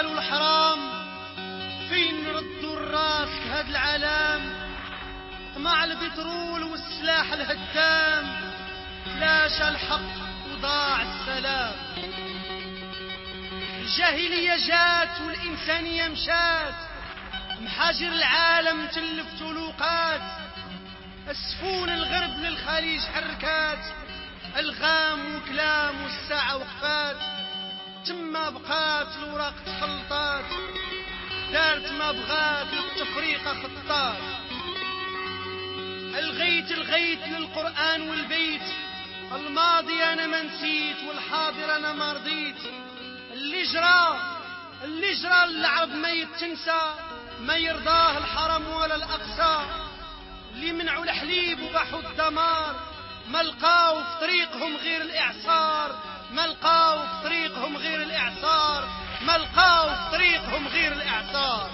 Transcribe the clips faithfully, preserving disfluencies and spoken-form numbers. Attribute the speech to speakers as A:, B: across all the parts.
A: الحلال والحرام، فين ردوا الراس هاد العالم. طمع البترول والسلاح الهدام، تلاشى الحق وضاع السلام. الجاهلية جات والإنسانية مشات، محاجر العالم تلف تلوقات. السفون الغرب للخليج حركات، الغام وكلام والساعة وقفات. تما بقات الوراق تخلطات، دارت ما بغات للتفريقة خطات. الغيت الغيت للقرآن والبيت، الماضي أنا ما نسيت والحاضر أنا ما رضيت. اللي جرى اللي جرى العرب ما يتنسى، ما يرضاه الحرم ولا الأقصى. اللي منعوا الحليب وباحوا الدمار، ما لقاو في طريقهم غير الإعصار. ما لقاو في طريقهم غير الإعصار. ما لقاو في طريقهم غير الإعصار.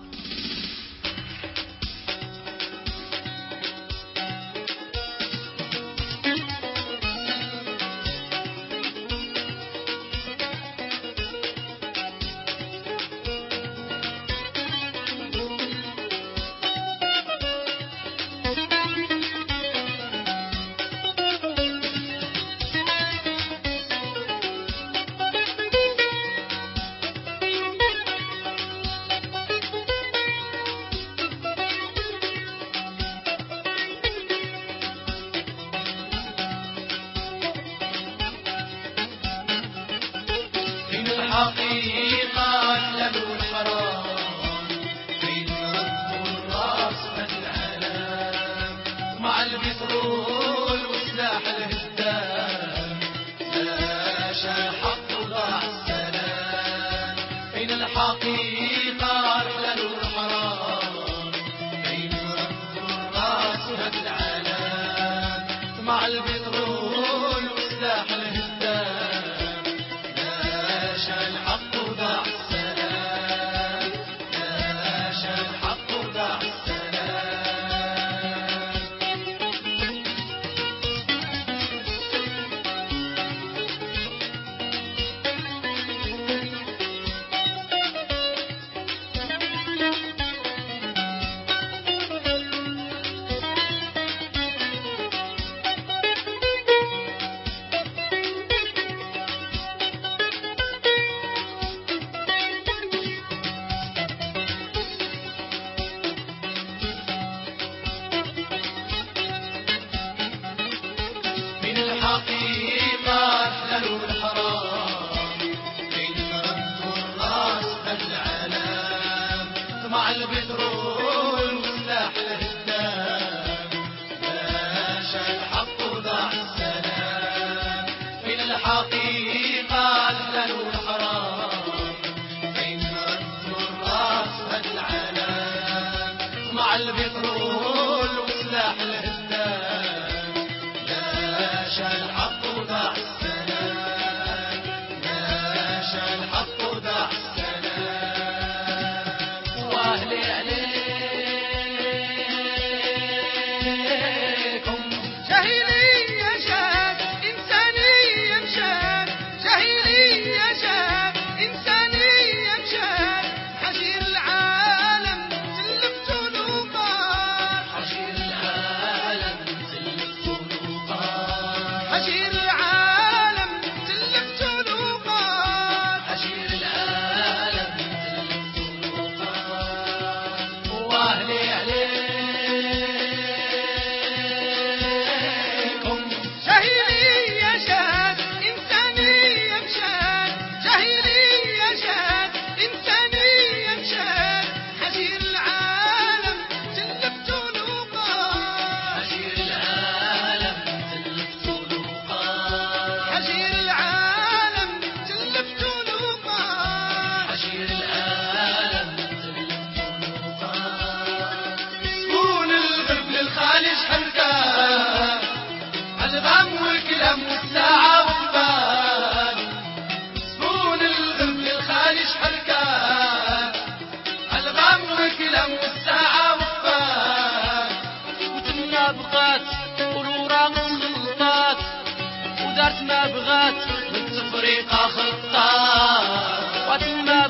B: الحقيقة أحلى والحرام، فين ردوا الراس هاد العالم. مع البترول والسلاح الهدام، تلاشى الحق وضاع السلام. فين الحقيقة أحلى والحرام، فين ردوا الراس هاد العالم. مع البترول والسلاح الهدام، الحق وضاع السلام. ناشا الحق وضاع السلام. الحقيقة أحلى والحرام، فين ردوا الراس هاد العالم. مع البترول والسلاح الهدام، ناشا الحق وضاع السلام. فين الحقيقة أحلى والحرام، فين ردوا الراس هاد العالم. مع البترول والسلاح الهدام، ناشا الحق وضاع السلام. ناشا الحق وضاع السلام. واهلي عليك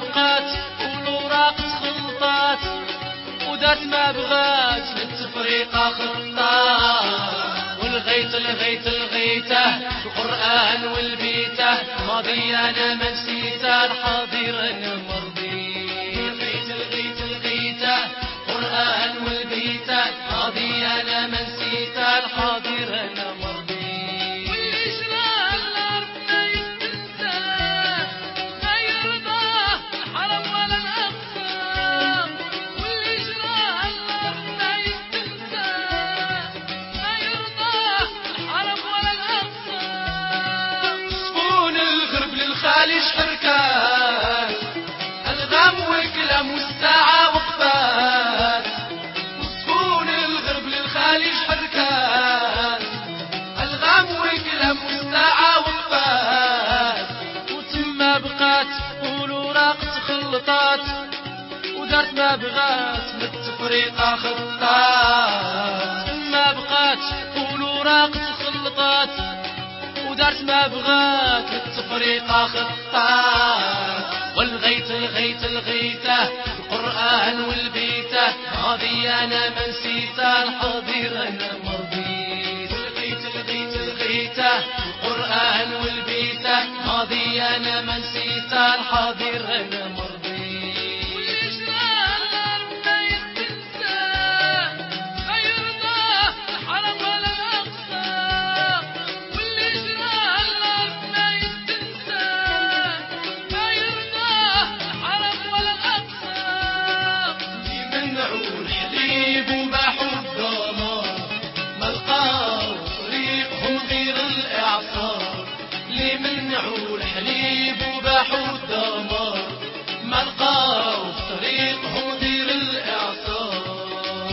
B: بقات والوراق تخلطات ودات ما بغات للتفريقة خطات والغيت الغيت الغيته القرآن والبيته ماضي أنا ما نسيته الحاضر أنا مرضي الغيت الغيت الغيته القرآن والبيته ماضي أنا ما نسيته الحاضر أنا مرضي خالي شحركات الغام والكلام والساعة وقفات وصفون الغرب للخالي شحركات الغام والكلام والساعة وقفات وتما بقات والوراق تخلطات ودارت ما بغات بالتفريقة خطات تما بقات والوراق تخلطات ودارت ما بغات للتفريقة خطات والغيت الغيت الغيته القرآن والبيته ماضي أنا ما نسيته الحاضر أنا مرضيت الغيت الغيت الغيته القرآن والبيته ماضي أنا ما نسيته الحاضر أنا مرضيت الحليب وباحوا الدمار ما لقاو في طريقهم غير الإعصار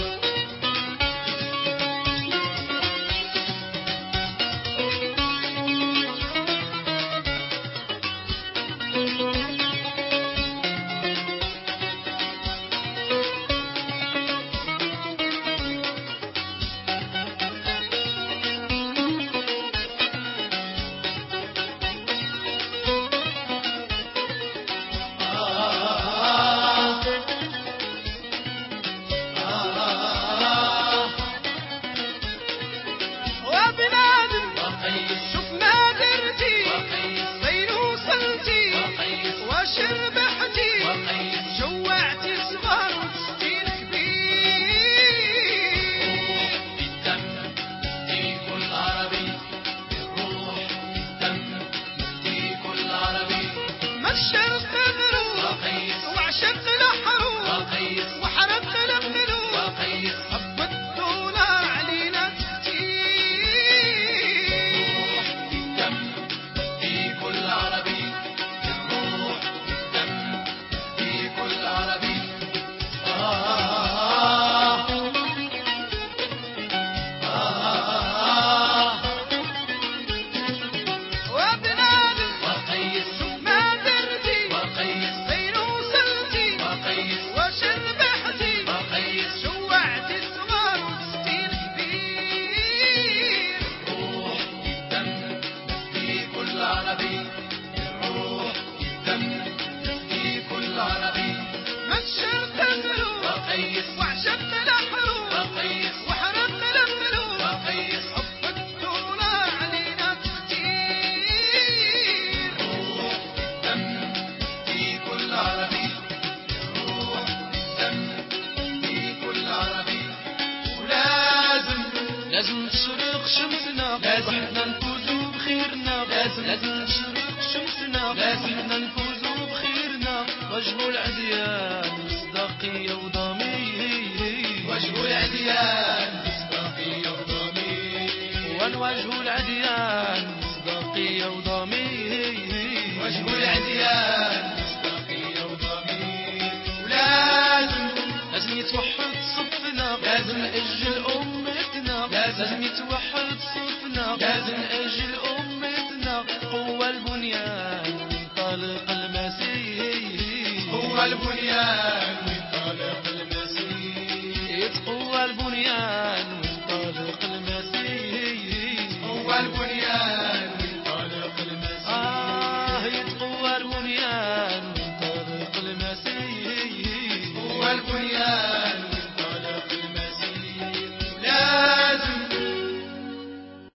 B: لازم تشرق شمسنا لازم نفوزوا بخيرنا لازم لازم تشرق شمسنا لازم نفوزوا بخيرنا وجه العديان مصداقية وضمير وجه العديان مصداقية وضمير ونوجه العديان مصداقية وضمير وجه العديان مصداقية وضمير ولازم لازم يتوحد صفنا لازم نأجل أمتنا لازم يتوحد صفنا لازم نأجل أمتنا قوة البنيان انطلق المسيح قوة البنيان